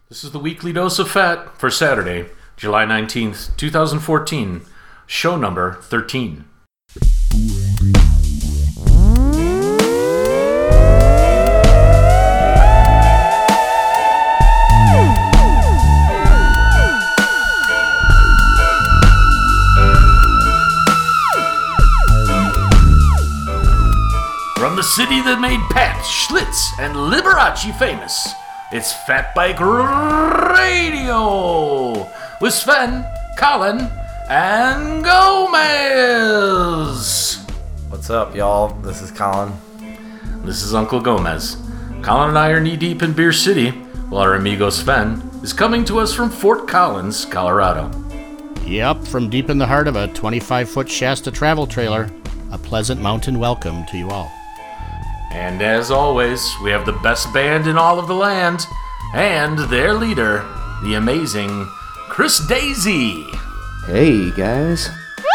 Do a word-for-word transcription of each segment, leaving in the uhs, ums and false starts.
This is the Weekly Dose of Fat for Saturday, July nineteenth, twenty fourteen, show number thirteen. From the city that made Pabst, Schlitz, and Liberace famous, it's Fat Bike Radio with Sven, Colin, and Gomez. What's up, y'all? This is Colin. This is Uncle Gomez. Colin and I are knee-deep in Beer City, while our amigo Sven is coming to us from Fort Collins, Colorado. Yep, from deep in the heart of a twenty-five foot Shasta travel trailer, a pleasant mountain welcome to you all. And as always, we have the best band in all of the land, and their leader, the amazing Chris Daisy. Hey, guys.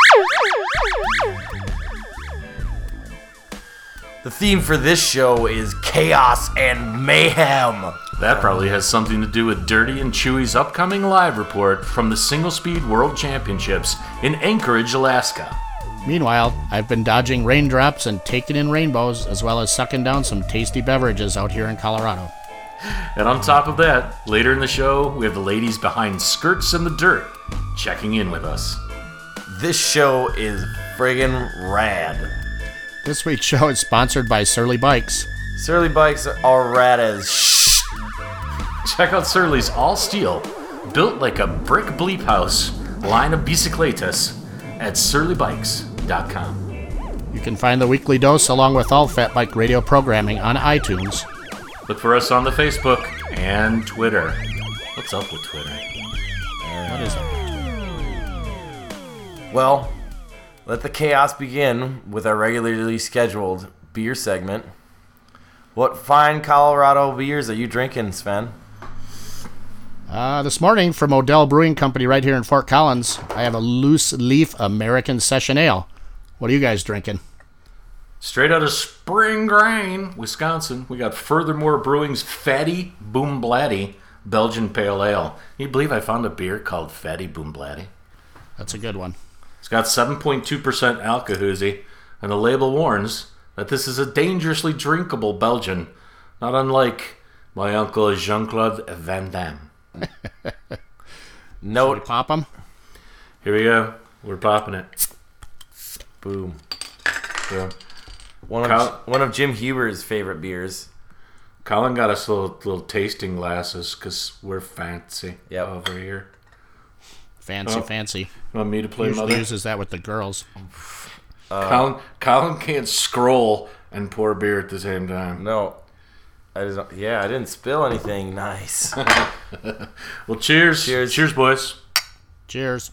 The theme for this show is chaos and mayhem. That probably has something to do with Dirty and Chewy's upcoming live report from the Single Speed World Championships in Anchorage, Alaska. Meanwhile, I've been dodging raindrops and taking in rainbows, as well as sucking down some tasty beverages out here in Colorado. And on top of that, later in the show, we have the ladies behind Skirts in the Dirt checking in with us. This show is friggin' rad. This week's show is sponsored by Surly Bikes. Surly Bikes are rad as shh. Check out Surly's all steel, built like a brick bleep house line of bicicletas at surly bikes dot com. You can find the Weekly Dose along with all Fat Bike Radio programming on iTunes. Look for us on the Facebook and Twitter. What's up with Twitter? What is it? Well, let the chaos begin with our regularly scheduled beer segment. What fine Colorado beers are you drinking, Sven? Uh, this morning from Odell Brewing Company right here in Fort Collins, I have a loose leaf American Session Ale. What are you guys drinking? Straight out of Spring Grain, Wisconsin, we got Furthermore Brewing's Fatty Boom Blatty Belgian Pale Ale. Can you believe I found a beer called Fatty Boom Blatty? That's a good one. It's got seven point two percent alcohol, and the label warns that this is a dangerously drinkable Belgian, not unlike my uncle Jean-Claude Van Damme. Note. Should we pop them? Here we go. We're popping it. Boom. So, One of, Col- one of Jim Huber's favorite beers. Colin got us little, little tasting glasses because we're fancy Yep. over here. Fancy, Oh. fancy. You want me to play Usually mother? uses that with the girls. Uh, Colin, Colin can't scroll and pour beer at the same time. No. I just, yeah, I didn't spill anything. Nice. Well, cheers. Cheers. Cheers, boys. Cheers.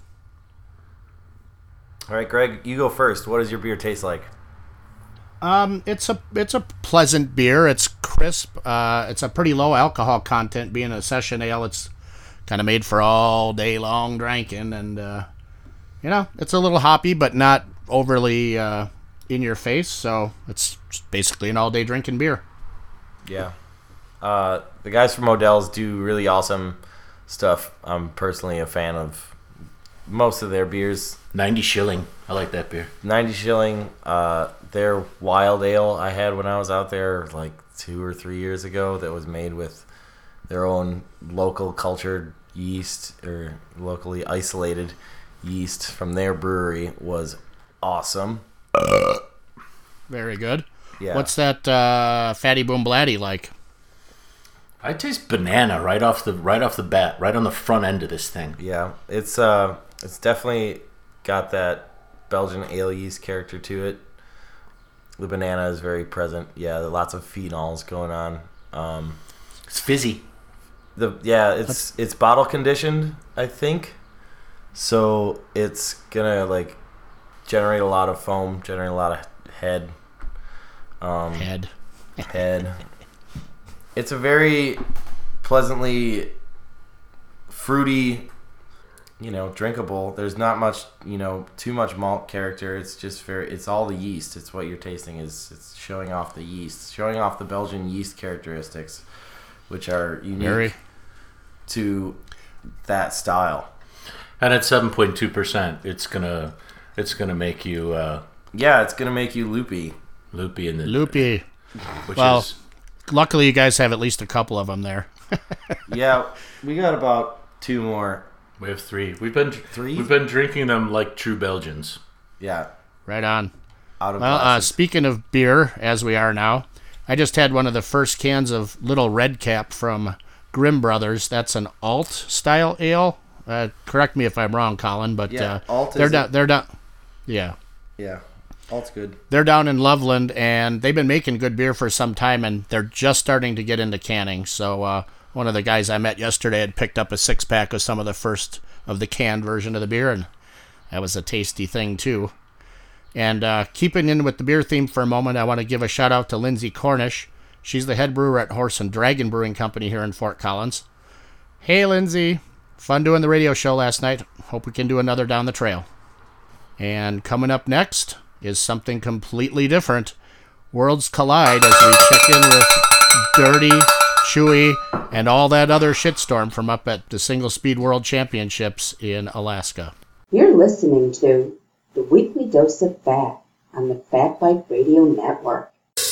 All right, Greg, you go first. What does your beer taste like? Um, it's a it's a pleasant beer. It's crisp. Uh, it's a pretty low alcohol content. Being a session ale, it's kind of made for all day long drinking, and uh, you know, it's a little hoppy, but not overly uh, in your face. So it's basically an all day drinking beer. Yeah. Uh, the guys from Odell's do really awesome stuff. I'm personally a fan of most of their beers. ninety shilling. I like that beer. ninety shilling. Uh, their wild ale I had when I was out there like two or three years ago that was made with their own local cultured yeast or locally isolated yeast from their brewery was awesome. Very good. Yeah. What's that uh, Fatty Boom Blatty like? I taste banana right off the right off the bat, right on the front end of this thing. Yeah, it's uh, it's definitely got that Belgian ale yeast character to it. The banana is very present. Yeah, there are lots of phenols going on. Um, It's fizzy. the yeah, it's it's bottle conditioned, I think. So it's gonna like generate a lot of foam, generate a lot of head. Um, Head. head. It's a very pleasantly fruity, you know, drinkable. There's not much, you know, too much malt character. It's just very, it's all the yeast. It's what you're tasting is, it's showing off the yeast, showing off the Belgian yeast characteristics, which are unique Very. to that style. And at seven point two percent, it's gonna it's gonna make you uh, Yeah, it's gonna make you loopy. loopy in the Loopy. Which Well, is luckily you guys have at least a couple of them there. Yeah, we got about two more. we have three. We've been Three? We've been drinking them like true Belgians. Yeah, Right on. out of Well, uh, glasses. speaking of beer, as we are now, I just had one of the first cans of Little Red Cap from Grimm Brothers. That's an alt style ale. Uh, correct me if I'm wrong, Colin, but Yeah, uh, alt they're is down. a- They're down. Yeah, Yeah, alt's good. they're down in Loveland, and they've been making good beer for some time, and they're just starting to get into canning. So uh, one of the guys I met yesterday had picked up a six pack of some of the first of the canned version of the beer, and that was a tasty thing too. And uh, keeping in with the beer theme for a moment, I want to give a shout out to Lindsay Cornish. She's the head brewer at Horse and Dragon Brewing Company here in Fort Collins. Hey, Lindsay. Fun doing the radio show last night. Hope we can do another down the trail. And coming up next is something completely different. Worlds collide as we check in with Dirty, Chewy, and all that other shitstorm from up at the Single Speed World Championships in Alaska. You're listening to The Weekly Dose of Fat on the Fat Bike Radio Network.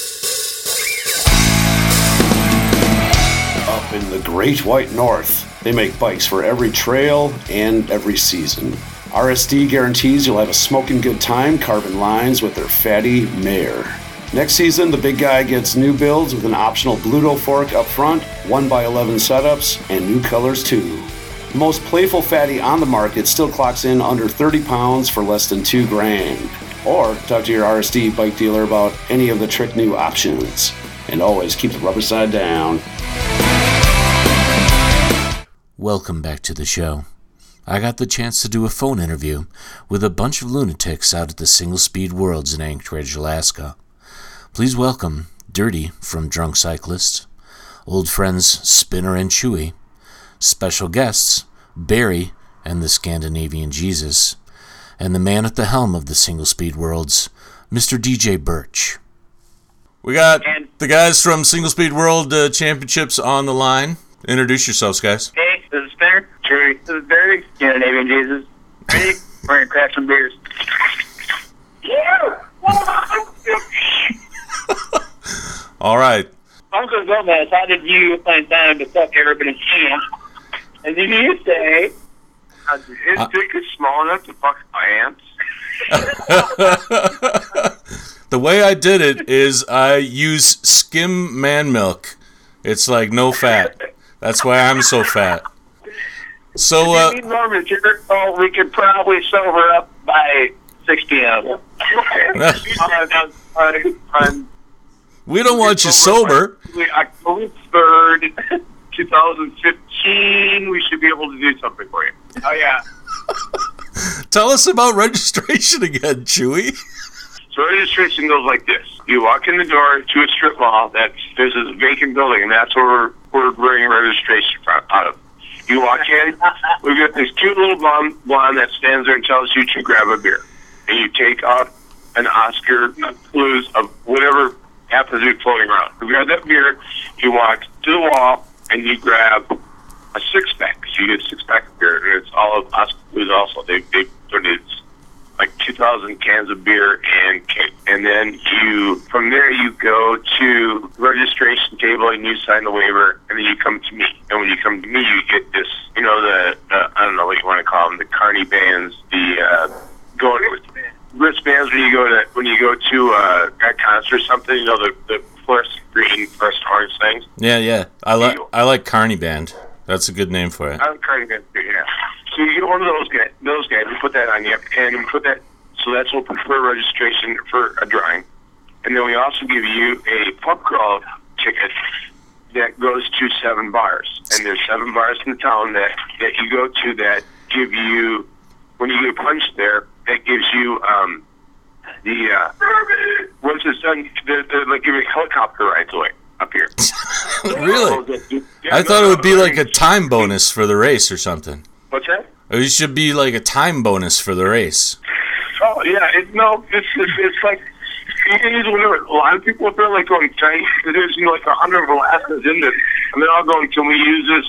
Up in the Great White North, they make bikes for every trail and every season. R S D guarantees you'll have a smoking good time carving lines with their fatty mare. Next season, the big guy gets new builds with an optional Bluto fork up front, one by eleven setups, and new colors too. The most playful fatty on the market still clocks in under thirty pounds for less than two grand. Or talk to your R S D bike dealer about any of the trick new options. And always keep the rubber side down. Welcome back to the show. I got the chance to do a phone interview with a bunch of lunatics out at the Single Speed Worlds in Anchorage, Alaska. Please welcome Dirty from Drunk Cyclist, old friends Spinner and Chewy, special guests Barry and the Scandinavian Jesus, and the man at the helm of the Single Speed Worlds, Mister D J Birch. We got the guys from Single Speed World uh, Championships on the line. Introduce yourselves, guys. Hey, this is Spinner. Chewy. This is Barry. Scandinavian Jesus. Ready? We're going to crack some beers. Yeah! All right. Uncle Gomez, how did you find time to fuck everybody in camp? And then you say, Uh, his Uh, dick is small enough to fuck ants. The way I did it is I use skim man milk. It's like no fat. That's why I'm so fat. So, uh, if you need more material, oh, we could probably sober up by six p.m. I'm, I'm, I'm we don't want you sober. October third, twenty fifteen, we should be able to do something for you. Oh, yeah. Tell us about registration again, Chewy. So registration goes like this. You walk in the door to a strip mall. That's there's a vacant building, and that's where we're, we're bringing registration from, out of. You walk in, we've got this cute little blonde, blonde that stands there and tells you to grab a beer. And you take out an Oscar Blues of whatever happens to be floating around. You grab that beer, you walk to the wall, and you grab a six-pack. So you get a six-pack of beer, and it's all of Oscar Blues also. They, they donated like two thousand cans of beer and cake. And then you, from there, you go to the registration table and you sign the waiver, and then you come to me. And when you come to me, you get this, you know, the, uh, I don't know what you want to call them, the carny bands, the, uh, going with wristbands when you go to, when you go to uh, a concert or something, you know, the, the fluorescent green, fluorescent orange things. Yeah, yeah. I like I like Carney Band. That's a good name for it. I'm carny bands, yeah. So you get one of those guys, those guys, we put that on you, and we put that, so that's what for registration for a drawing. And then we also give you a pub crawl ticket that goes to seven bars. And there's seven bars in the town that, that you go to that give you, when you get punched there, that gives you um, the, uh, once it's done, they're, they're like giving helicopter rides away up here. Really? Yeah, I no, thought it no, would be no, like a time bonus for the race or something. What's that? It should be like a time bonus for the race. Oh, yeah, it, no, it's, it's, it's like, you can use whatever. A lot of people are like going tight. There's, you know, like a hundred Alaskas in this, and they're all going, can we use this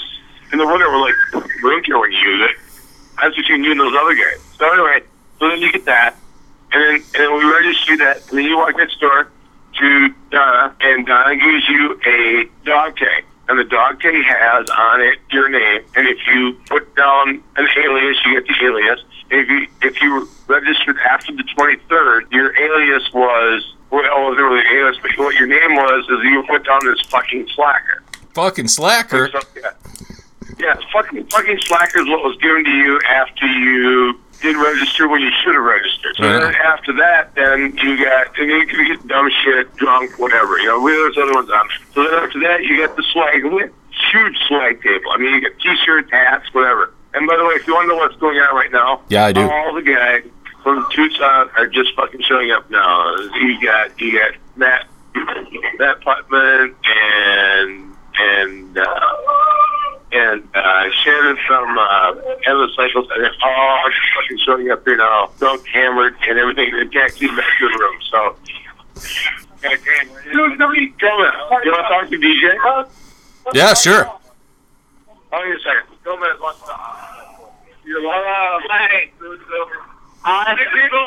in the winter, we're like, we don't care when you use it. That's between you and those other guys. So anyway, so then you get that, and then and then we register that, and then you walk next door to Donna, and Donna gives you a dog tag. And the dog tag has on it your name, and if you put down an alias, you get the alias. If you if you registered after the twenty-third, your alias was, well, it wasn't really an alias, but what your name was is you put down this fucking slacker. Fucking slacker? So, yeah, yeah fucking, fucking slacker is what was given to you after you didn't register when you should have registered. So Yeah. then after that, then you got, and you can get dumb shit, drunk, whatever. You know, we there's other ones on. So then after that, you got the swag, huge swag table. I mean, you got t-shirts, hats, whatever. And by the way, if you want to know what's going on right now, Yeah, I do. all the guys from Tucson are just fucking showing up now. You got, you got Matt, Matt Putman, and and uh, and uh, Shannon from uh, Endless Cycles, and they're all just fucking showing up here now, drunk, hammered, and everything. They can't keep back to the room. So, dude, nobody come in. You want to talk to D J? Yeah, sure. Hold on a second. Go a minute. Let's talk. You're like, uh, hey, hi, people.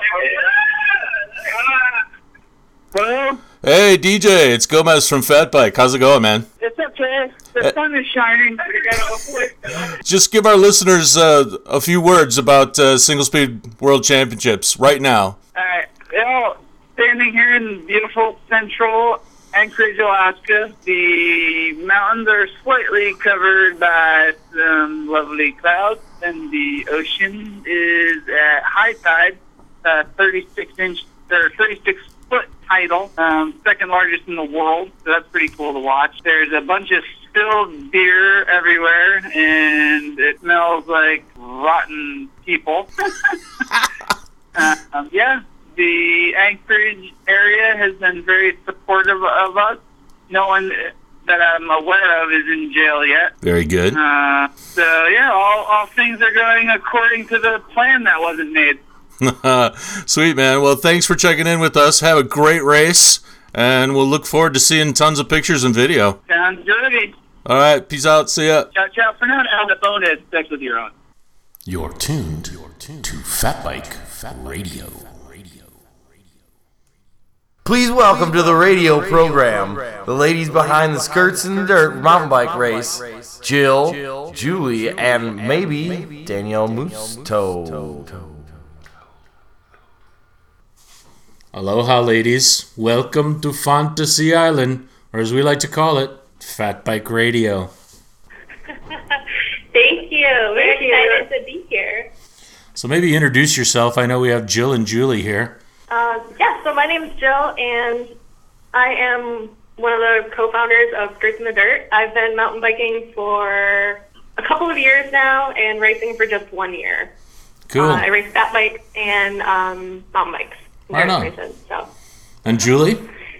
Hello? Hey, D J, it's Gomez from Fat Bike. How's it going, man? It's okay. The sun is shining. Just give our listeners uh, a few words about uh, Single Speed World Championships right now. Alright, well, standing here in beautiful central Anchorage, Alaska, the mountains are slightly covered by some lovely clouds, and the ocean is at high tide, uh, thirty-six inch or thirty-six foot tidal, um, second largest in the world. So that's pretty cool to watch. There's a bunch of spilled beer everywhere, and it smells like rotten people. uh, um, yeah. The Anchorage area has been very supportive of us. No one that I'm aware of is in jail yet. Very good. Uh, so, yeah, all, all things are going according to the plan that wasn't made. Sweet, man. Well, thanks for checking in with us. Have a great race, and we'll look forward to seeing tons of pictures and video. Sounds good. All right, peace out. See ya. Ciao, ciao for now. On the phone is sex with your own. You're tuned to Fat Bike Radio. Please welcome to the radio program the ladies behind the Skirts in the Dirt mountain bike race, Jill, Julie, and maybe Danielle Moosto. Aloha, ladies. Welcome to Fantasy Island, or as we like to call it, Fat Bike Radio. Thank you. We're excited to be here. So maybe introduce yourself. I know we have Jill and Julie here. Uh, yeah, so my name is Jill, and I am one of the co-founders of Skirts in the Dirt. I've been mountain biking for a couple of years now and racing for just one year. Cool. Uh, I race fat bikes and um, mountain bikes. Right on. Races, so. And Julie?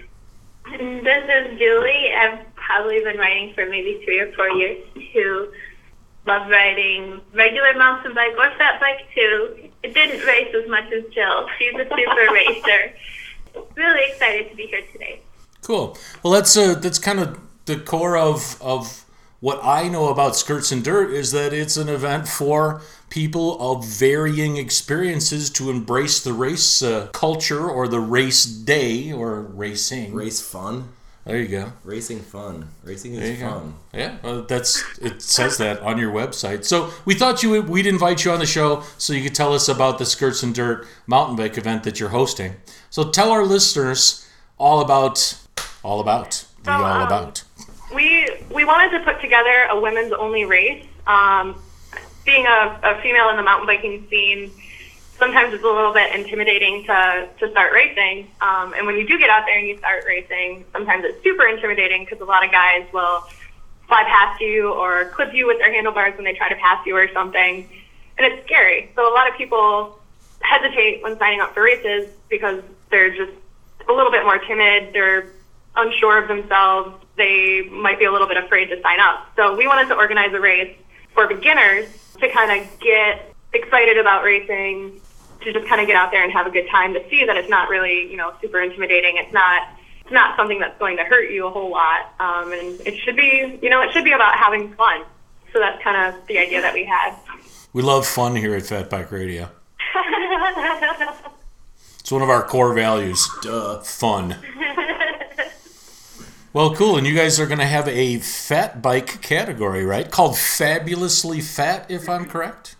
This is Julie. I've probably been riding for maybe three or four years too. Love riding regular mountain bike or fat bike too. It didn't race as much as Jill. She's a super racer. Really excited to be here today. Cool. Well, that's uh, that's kind of the core of of what I know about Skirts and Dirt is that it's an event for people of varying experiences to embrace the race uh, culture or the race day or racing. Race fun. There you go. Racing fun. Racing There is you go. fun. Yeah, well, that's it says that on your website. So we thought you would, we'd invite you on the show so you could tell us about the Skirts and Dirt mountain bike event that you're hosting. So tell our listeners all about all about the So, all um, about. We we wanted to put together a women's only race. Um, being a, a female in the mountain biking scene, sometimes it's a little bit intimidating to, to start racing. Um, and when you do get out there and you start racing, sometimes it's super intimidating because a lot of guys will fly past you or clip you with their handlebars when they try to pass you or something. And it's scary. So a lot of people hesitate when signing up for races because they're just a little bit more timid. They're unsure of themselves. They might be a little bit afraid to sign up. So we wanted to organize a race for beginners to kind of get excited about racing, to just kind of get out there and have a good time, to see that it's not really, you know, super intimidating. It's not it's not something that's going to hurt you a whole lot. Um, and it should be, you know, it should be about having fun. So that's kind of the idea that we had. We love fun here at Fat Bike Radio. It's one of our core values. Duh, fun. Well, cool. And you guys are going to have a fat bike category, right? Called Fabulously Fat, if I'm correct?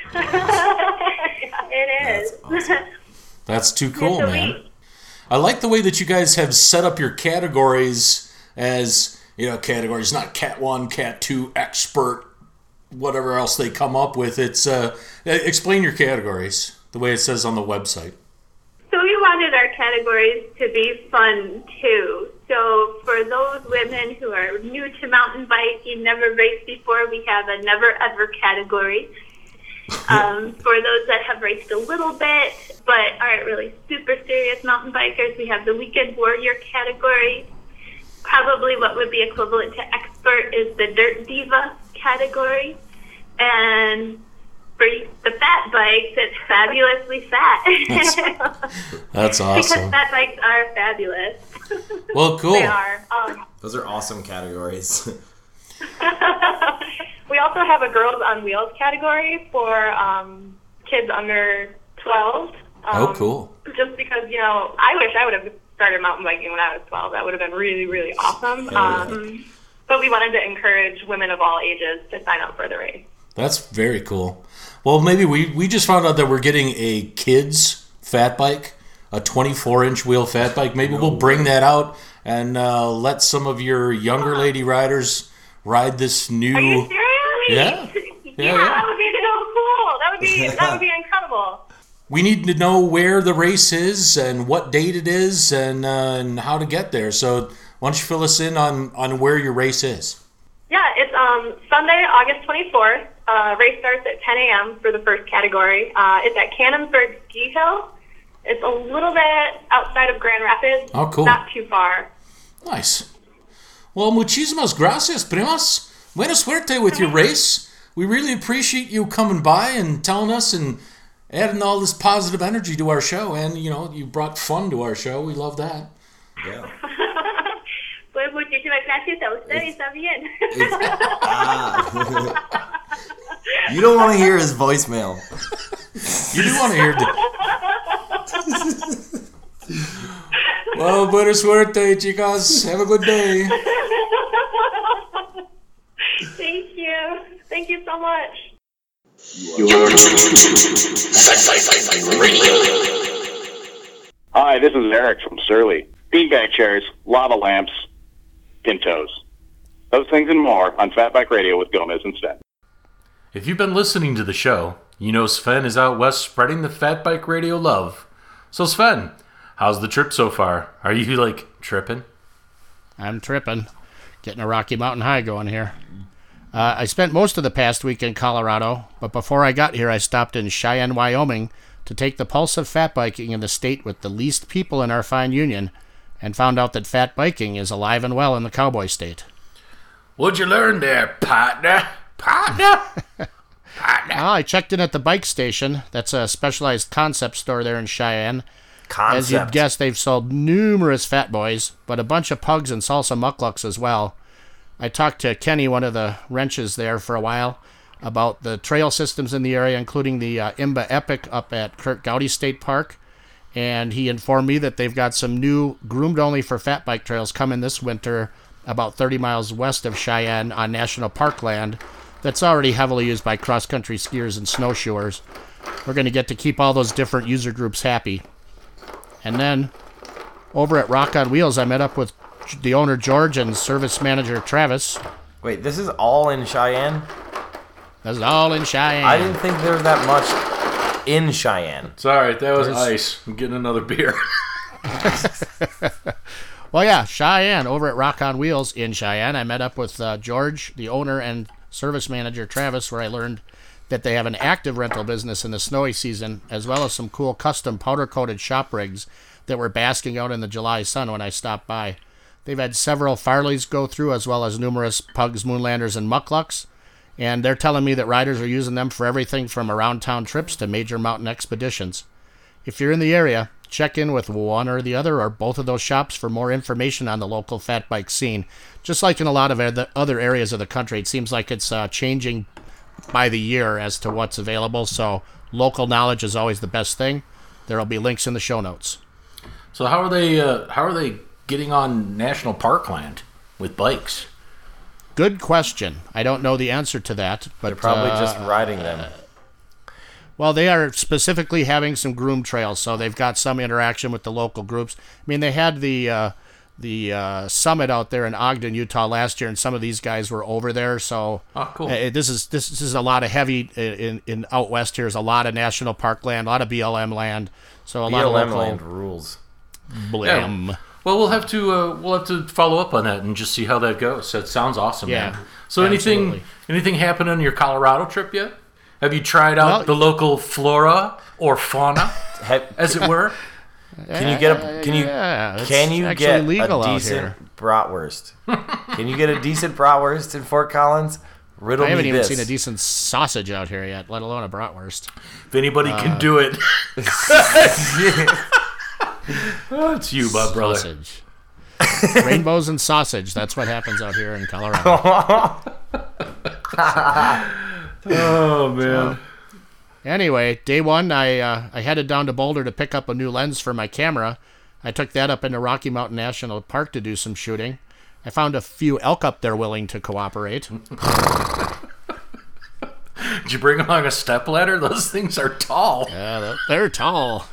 It is. That's awesome. That's too cool, It's man. elite. I like the way that you guys have set up your categories as, you know, categories, not Cat one, Cat two, Expert, whatever else they come up with. It's, uh, explain your categories, the way it says on the website. So we wanted our categories to be fun too. So for those women who are new to mountain biking, never raced before, we have a never ever category. Um, for those that have raced a little bit but aren't really super serious mountain bikers, we have the weekend warrior category. Probably what would be equivalent to expert is the dirt diva category. And for the fat bikes, it's fabulously fat. That's, that's awesome. Because fat bikes are fabulous. Well, cool. They are. Um, Those are awesome categories. we also have a girls on wheels category for um, kids under twelve. Um, Oh, cool. Just because, you know, I wish I would have started mountain biking when I was twelve. That would have been really, really awesome. Um, but we wanted to encourage women of all ages to sign up for the race. That's very cool. Well, maybe we, we just found out that we're getting a kids fat bike, a twenty-four inch wheel fat bike. Maybe we'll bring that out and uh, let some of your younger lady riders ride this new. Are you serious? Yeah. Yeah, Yeah, yeah. that would be so cool. That would be that would be incredible. We need to know where the race is and what date it is and, uh, and how to get there. So why don't you fill us in on, on where your race is? Yeah, it's um, Sunday, August twenty-fourth. Uh, race starts at ten a.m. for the first category. Uh, it's at Cannonsburg Ski Hill. It's a little bit outside of Grand Rapids. Oh, cool. Not too far. Nice. Well, muchísimas gracias, primas. Buena suerte with your race. We really appreciate you coming by and telling us and adding all this positive energy to our show. And, you know, you brought fun to our show. We love that. Yeah. Pues muchísimas gracias a usted. Está bien. Ah. You don't want to hear his voicemail. You do want to hear the... Well, buena suerte, chicas. Have a good day. Thank you. Thank you so much. Hi, this is Eric from Surly. Beanbag chairs, lava lamps, Pintos. Those things and more on Fat Bike Radio with Gomez and Sven. If you've been listening to the show, you know Sven is out west spreading the Fat Bike Radio love. So Sven, how's the trip so far? Are you, like, tripping? I'm tripping. Getting a Rocky Mountain High going here. Uh, I spent most of the past week in Colorado, but before I got here I stopped in Cheyenne, Wyoming to take the pulse of fat biking in the state with the least people in our fine union, and found out that fat biking is alive and well in the cowboy state. What'd you learn there, partner? Partner? Partner? Well, I checked in at the bike station. That's a specialized concept store there in Cheyenne. Concept. As you'd guess, they've sold numerous fat boys, but a bunch of pugs and salsa mucklucks as well. I talked to Kenny, one of the wrenches there, for a while about the trail systems in the area, including the uh, Imba Epic up at Kurt Gowdy State Park. And he informed me that they've got some new groomed only for fat bike trails coming this winter about thirty miles west of Cheyenne on national park land that's already heavily used by cross-country skiers and snowshoers. We're going to get to keep all those different user groups happy. And then over at Rock on Wheels, I met up with the owner George and service manager Travis. Wait, this is all in Cheyenne? That's all in Cheyenne. I didn't think there was that much in Cheyenne. Sorry, that was There's- ice. I'm getting another beer. Well, yeah, Cheyenne, over at Rock on Wheels in Cheyenne. I met up with uh, George, the owner, and service manager Travis, where I learned that they have an active rental business in the snowy season, as well as some cool custom powder-coated shop rigs that were basking out in the July sun when I stopped by. They've had several Farleys go through, as well as numerous Pugs, Moonlanders, and Mucklucks, and they're telling me that riders are using them for everything from around-town trips to major mountain expeditions. If you're in the area, check in with one or the other or both of those shops for more information on the local fat bike scene. Just like in a lot of other areas of the country, it seems like it's uh, changing by the year as to what's available. So local knowledge is always the best thing. There will be links in the show notes. So how are they? Uh, how are they getting on national park land with bikes? Good question. I don't know the answer to that, but they're probably uh, just riding them. Well, they are specifically having some groom trails, so they've got some interaction with the local groups. I mean, they had the uh, the uh, summit out there in Ogden, Utah last year, and some of these guys were over there. So, oh, cool. uh, this is this, this is a lot of heavy in in out west. Here is a lot of national park land, a lot of B L M land. So a B L M lot of local land rules. Blam. Yeah. Well, we'll have to uh, we'll have to follow up on that and just see how that goes. That sounds awesome, Yeah, man. So anything absolutely. anything happen on your Colorado trip yet? Have you tried out Well, the local flora or fauna, as it were? Can you get a can you Yeah, it's can you actually get a legal out decent here. bratwurst? Can you get a decent bratwurst in Fort Collins? Riddle I haven't me even this. seen a decent sausage out here yet, let alone a bratwurst. If anybody Uh, can do it, oh, it's you, my brother. Sausage. Rainbows and sausage. That's what happens out here in Colorado. Oh man. Anyway, day one, I uh, I headed down to Boulder to pick up a new lens for my camera. I took that up into Rocky Mountain National Park to do some shooting. I found a few elk up there willing to cooperate. Did you bring along a stepladder? Those things are tall. Yeah, they're, they're tall.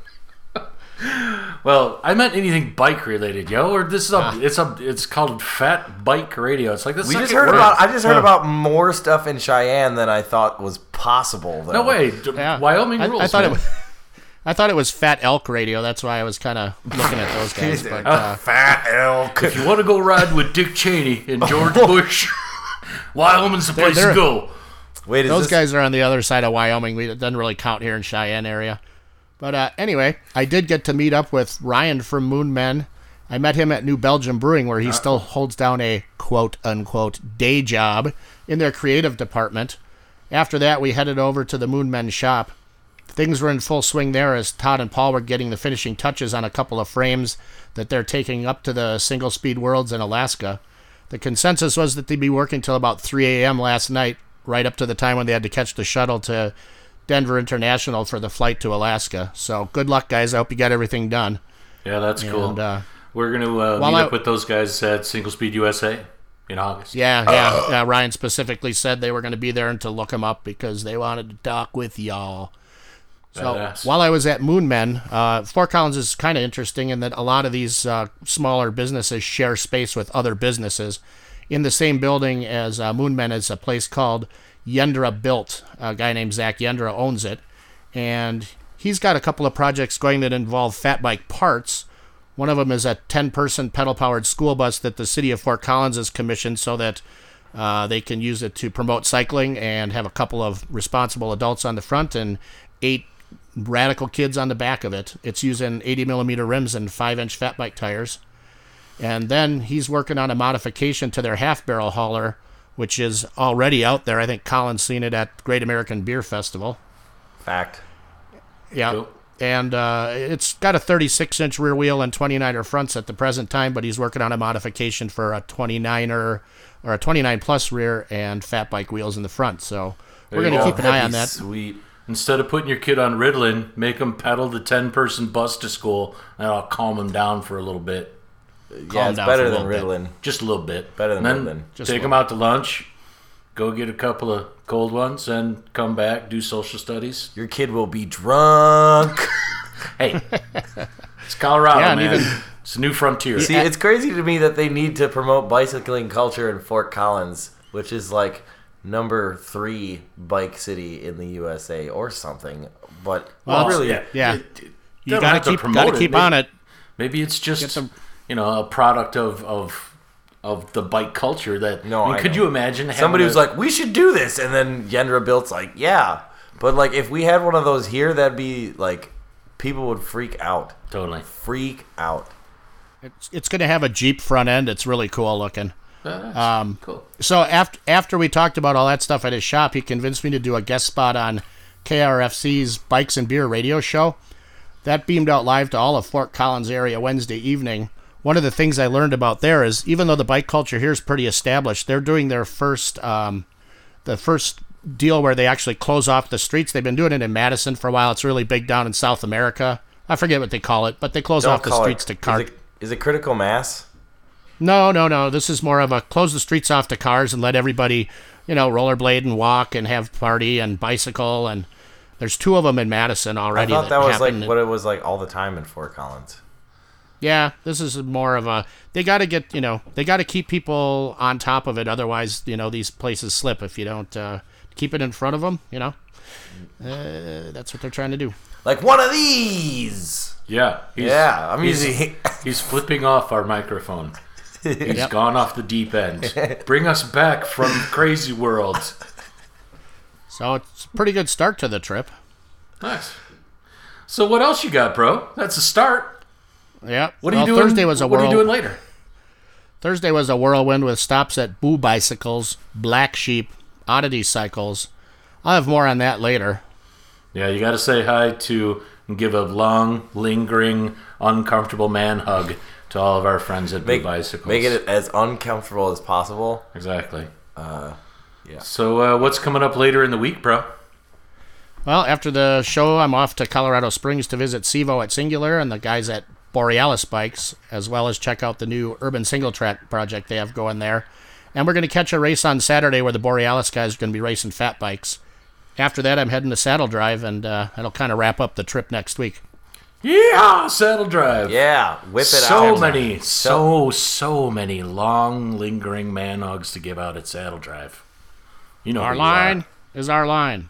Well, I meant anything bike related, yo. Or this is a Ah. it's a it's called Fat Bike Radio. It's like the We just second heard word. about. I just heard about more stuff in Cheyenne than I thought was possible. Though. No way. D- Yeah. Wyoming I, rules. I thought man. it was. I thought it was Fat Elk Radio. That's why I was kind of looking at those guys. But uh, Fat elk. If you want to go ride with Dick Cheney and George Bush, Wyoming's the They're- place they're- to go. Wait, is those this, guys are on the other side of Wyoming. We, it doesn't really count here in Cheyenne area. But uh, anyway, I did get to meet up with Ryan from Moon Men. I met him at New Belgium Brewing, where he still holds down a quote-unquote day job in their creative department. After that, we headed over to the Moon Men shop. Things were in full swing there as Todd and Paul were getting the finishing touches on a couple of frames that they're taking up to the Single Speed Worlds in Alaska. The consensus was that they'd be working till about three a.m. last night, right up to the time when they had to catch the shuttle to Denver International for the flight to Alaska. So good luck, guys. I hope you got everything done. Yeah, that's cool. And, uh, We're going to uh, while meet I- up with those guys at Single Speed U S A in August. Yeah, yeah. yeah Ryan specifically said they were going to be there and to look them up because they wanted to talk with y'all. So Badass. while I was at Moon Men, uh, Fort Collins is kind of interesting in that a lot of these uh, smaller businesses share space with other businesses. In the same building as uh, Moon Men is a place called Yendra Built. A guy named Zach Yendra owns it. And he's got a couple of projects going that involve fat bike parts. One of them is a ten-person pedal-powered school bus that the city of Fort Collins has commissioned so that uh, they can use it to promote cycling and have a couple of responsible adults on the front and eight radical kids on the back of it. It's using eighty millimeter rims and five inch fat bike tires. And then he's working on a modification to their half-barrel hauler, which is already out there. I think Colin's seen it at Great American Beer Festival. fact. Yeah. Cool. And uh, it's got a thirty-six inch rear wheel and twenty-niner fronts at the present time, but he's working on a modification for a twenty-niner or a twenty-nine plus rear and fat bike wheels in the front. So There we're you going to go. keep an eye That'd on be that. Sweet. Instead of putting your kid on Ritalin, make them pedal the ten-person bus to school, and I'll calm them down for a little bit. Yeah, it's down better for a than little bit. Ritalin. Just a little bit. Better than and then Ritalin. Just a take little them out to lunch, go get a couple of cold ones, and come back, do social studies. Your kid will be drunk. Hey, it's Colorado, Yeah, and man. even- It's a new frontier. See, it's crazy to me that they need to promote bicycling culture in Fort Collins, which is like number three bike city in the U S A or something. But Well, really, yeah. Yeah. It- it- You don't got to have to keep promote got to it. keep Maybe- on it. Maybe it's just Get them- you know a product of of of the bike culture that. No, I mean, I could know. you imagine having somebody was a- like, "We should do this," and then Yendra Built's like, "Yeah," but like if we had one of those here, that'd be like people would freak out, totally. freak out. It's, it's going to have a Jeep front end. It's really cool looking. Uh, Um, cool. So after after we talked about all that stuff at his shop, he convinced me to do a guest spot on K R F C's Bikes and Beer radio show. that beamed out live to all of Fort Collins area Wednesday evening. One of the things I learned about there is, even though the bike culture here is pretty established, they're doing their first, um, the first deal where they actually close off the streets. They've been doing it in Madison for a while. It's really big down in South America. I forget what they call it, but they close Don't off the call streets it, to cars. Is it, is it critical mass? No, no, no. This is more of a close the streets off to cars and let everybody, you know, rollerblade and walk and have party and bicycle. And there's two of them in Madison already. I thought that, that was like happened. what it was like all the time in Fort Collins. Yeah, this is more of a, they got to get, you know, they got to keep people on top of it. Otherwise, you know, these places slip if you don't uh, keep it in front of them, you know. Uh, that's what they're trying to do. Like one of these. Yeah. He's, yeah, I'm he's, using. He's flipping off our microphone. He's Yep. gone off the deep end. Bring us back from crazy world. So it's a pretty good start to the trip. Nice. So what else you got, bro? That's a start. Yeah. What are well, you doing? Thursday was a what whirl- are you doing later? Thursday was a whirlwind with stops at Boo Bicycles, Black Sheep, Oddity Cycles. I'll have more on that later. Yeah, you got to say hi to and give a long, lingering, uncomfortable man hug to all of our friends at Make, Boo Bicycles. Make it as uncomfortable as possible. Exactly. Uh, yeah. So uh, what's coming up later in the week, bro? Well, after the show, I'm off to Colorado Springs to visit Sevo at Singular and the guys at Borealis Bikes, as well as check out the new urban single track project they have going there. And we're going to catch a race on Saturday where the Borealis guys are going to be racing fat bikes. After that, I'm heading to Saddle Drive, and uh, that'll kind of wrap up the trip next week. Yeah, Saddle Drive. Yeah, whip it so out. So many, so, so many long, lingering man hugs to give out at Saddle Drive. You know Our line is our line.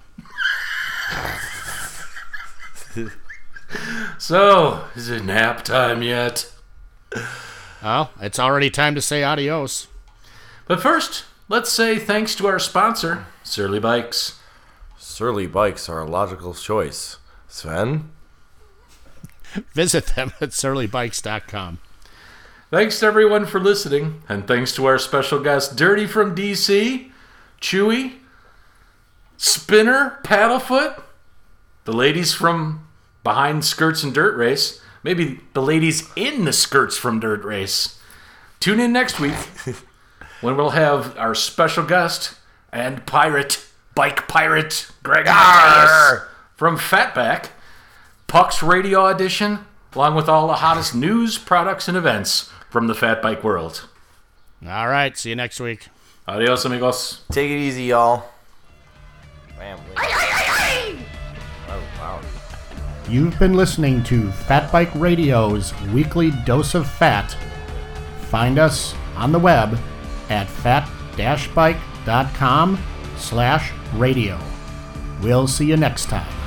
So, is it nap time yet? Well, it's already time to say adios. But first, let's say thanks to our sponsor, Surly Bikes. Surly Bikes are a logical choice. Sven? Visit them at surly bikes dot com. Thanks to everyone for listening, and thanks to our special guest, Dirty from D C, Chewy, Spinner, Paddlefoot, the ladies from Behind Skirts and Dirt Race, maybe the ladies in the skirts from Dirt Race. Tune in next week when we'll have our special guest and pirate, bike pirate, Greg Arr! From Fatback, Puck's Radio Edition, along with all the hottest news, products, and events from the fat bike world. All right, see you next week. Adios, amigos. Take it easy, y'all. Bam. Oh, wow. You've been listening to Fat Bike Radio's weekly dose of fat. Find us on the web at fat dash bike dot com slash radio. We'll see you next time.